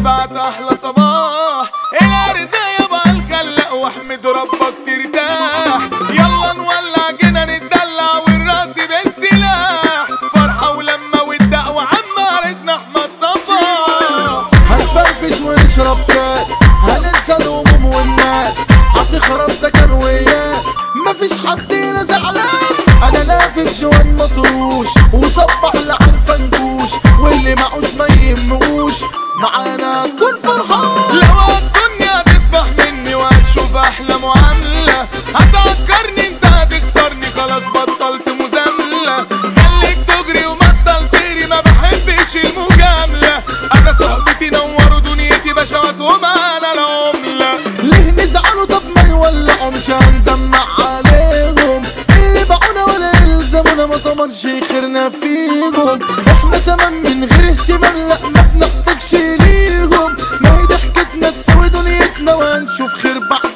ونبعت احلى صباح الارزاق يابا الخلق واحمد ربك ترتاح. يلا نولع جينا نتدلع والراسي بالسلاح فرحة ولما والدعوة عم رزنا احمد صباح. هنفرفش ونشرب كاس هننسى الهموم والناس هتخرب ده كان وياس مفيش حد هنا زعلان. انا لافف جوان مطروش وصبح لعالفنجوش واللي معوش ما يهموش معانا تكون فرحان. لو هتصني هتسبح مني وهتشوف احلى معاملة هتعكرني انت هتكسرني خلاص بطلت مزاملة. خليك تجري وبطل تجري ما بحبش المجاملة. انا صحبتي نوروا دنيتي بشوات ومعانا العملة. ليه نزعلوا طب ما يولعوا مش هندمع عليهم اللي باعونا ولا يلزمونا ما ضمنش خيرنا فيهم. احنا تمام من غير اهتمام لا ما بنحتاجش ليهم ما هي ضحكتنا تساوي دنيتنا وهنشوف خير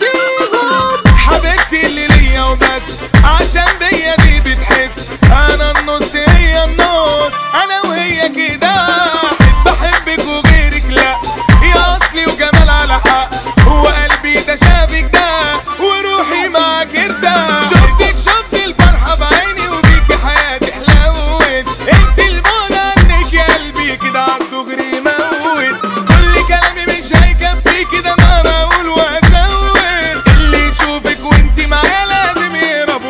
بعديهم. حبيبتي اللي ليا وبس عشان بيا دي بتحس انا النص هي النص انا وهي كده بحبك وغيرك لا يا اصلي وجمال على حق هو قلبي ده شافك ده وروحي معاك ارتاح. شفتك شفت الفرحة بعيني وبيكي حياتي حلوت انت البعد عنك يا قلبي كده عالدغري موت. كل كلامي مش هيكفي كده ما بقول وازود اللي يشوفك وانت معايا لازم يهرب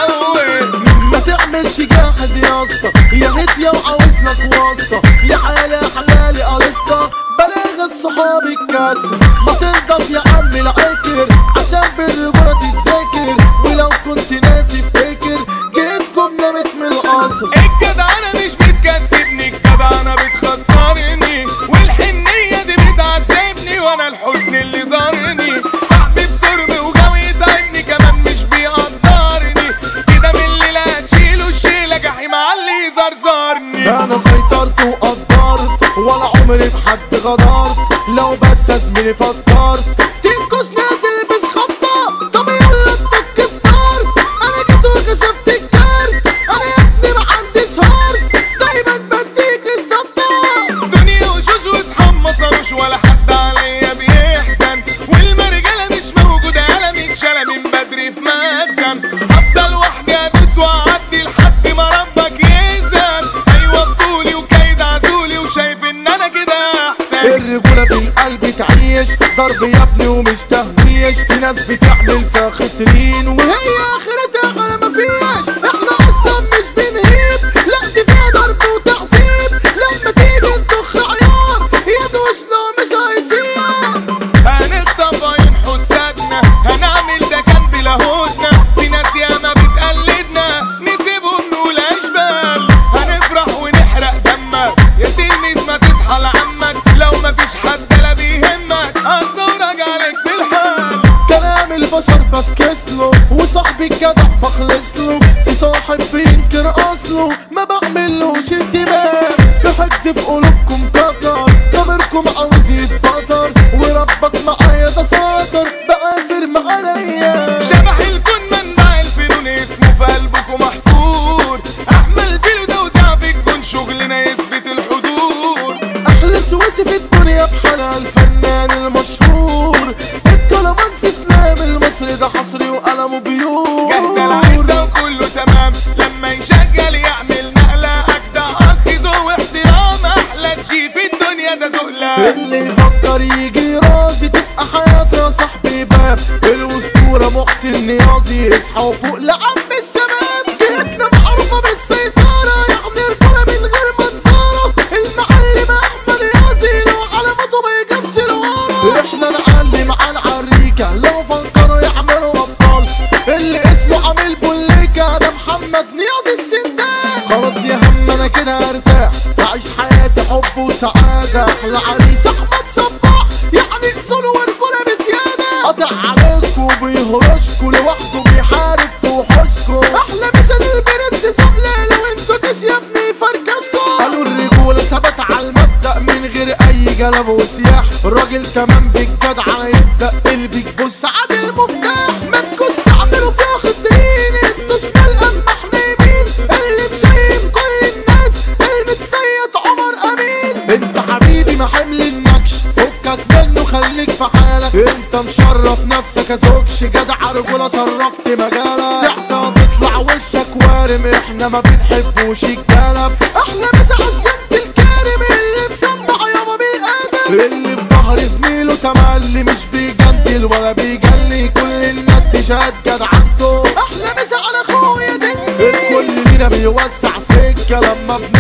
ويحول. ما تعملش جاحد يا اسطى يا ريت يا وعاوز لك واسطة يا حالي حلالي قلصطة بلاغ الصحاب الكاسر ما تنضف يا عم العكر عشان بالرجولة تتذاكر ولو كنت ناسي افتكر جيتكم نامت من القصر. الجدعنة مش بتكسبني الجدعنة بتخسرني والحنية دي بتعذبني وانا الحزن اللي زارني. صاحبي بصرم وغاوي يتعبني كمان مش بيقدرني كده من الليلة هتشيله الشيلة جحيم عاللي زرزرني. انا سيطرت وقدرت ولا عمري بحد غدرت لو بس زميلي فكرت تنكشني هتلبس خطة طب يلا اتك ستارت. انا جيت وكشفت الكارت انا يا ابني ما عنديش هارت دايما بديك الزبطة. دنيا وشوش واصحاب ما صاروش ولا حد عليا بيحزن والمرجلة مش موجودة قلمي اتشالى من بدري في مخزن. افضل وحدي ادوس واعدي لحد ما ربك يأذن. ايوه بطولي وكيد عزولي وشايف ان انا كده احسن. الرجولة في القلب تعيش ضرب يا ابني ومش تهويش في ناس بتعمل فيها خطرين وهي اخرتها على ما فيش. احنا اصلا مش بنهيب لا دي فيها ضرب وتعذيب لما تيجي نطخ عيار يد وشنا مش هيسيب. هنخطف عين حسادنا هنعمل ده كان بلا هدنة في ناس ياما بتقلدنا نسيبهم نقول اشبال. هنفرح ونحرق دمك يا تلميذ ما تصحى لعمك لو مفيش حد لا بيهمك اصورك عليك في الحال. كلام البشر بفكسله وصاحبي الجدع بخلصله في صاحب بينكر اصله ما بعملوش اهتمام. في حد في قلوبكم كتر ضميركم عاوز يتبطر وربك معايا ده ساطر بقافر معايا. شبح الكون منبع الفنون اسمه في قلبكم محفور احمل فيلو ده وزع في الجون شغلنا يثبت الحضور. احلى سواسي في الدنيا بحالها الفنان المشهور الكلامانس اسلام المصري ده حصري وقلمه بيور. جاهزة العدة وكله تمام لما ينشغل يعمل نقلة اجدع اخي ذو احترام احلى تجي في الدنيا ده زقلة. اللي يفكر يجي راسي تبقى حياته يا صاحبي باب الاسطورة محسن نيازي اصحى وفوق لعم الشباب. جيتنا معروفة بالسيطرة يعني رجولة من غير منظرة المعلم احمد نيازي لو علامته ما يجيبش لورا. احنا نعلم على العريكة لو فكروا يعملوا ابطال اللي اسمه عامل بوليكا ده محمد نيازي السندان. خلاص يا هم انا كده ارتاح هعيش حياتي حب وسعادة احلى عريس احمد صباح يعني اصول ورجولة بزيادة قطع عليكوا بيهرشكوا لوحده بيحارب في وحوشكوا. احلى مثال البرنس سهلة لو انتوا جيش يا ابني فركشكوا. قالوا الرجولة ثبت على المبدأ من غير اي جلب وسياح الراجل كمان بالجدع يبدأ قلبك بص عاد المفتاح ما تكوش تعملوا فيها خطرين انتوا شمال اما احنا يمين اللي مشايم كل الناس المتسيد عمر امين. انت حبيبي ما حمل النكش انت مشرف نفسك ازوجش جدع رجولة شرفت مجالك سحت هتطلع وشك وارم احنا ما بنحبوش الجلب احلى مسا عالشمت الكارم اللي مسمع يابا بالادب اللي في ظهر زميله تملي مش بيجندل ولا بيجلي كل الناس تشهد جدعنته احلى مسا على اخويا دلي الكل لينا بيوسع سكة لما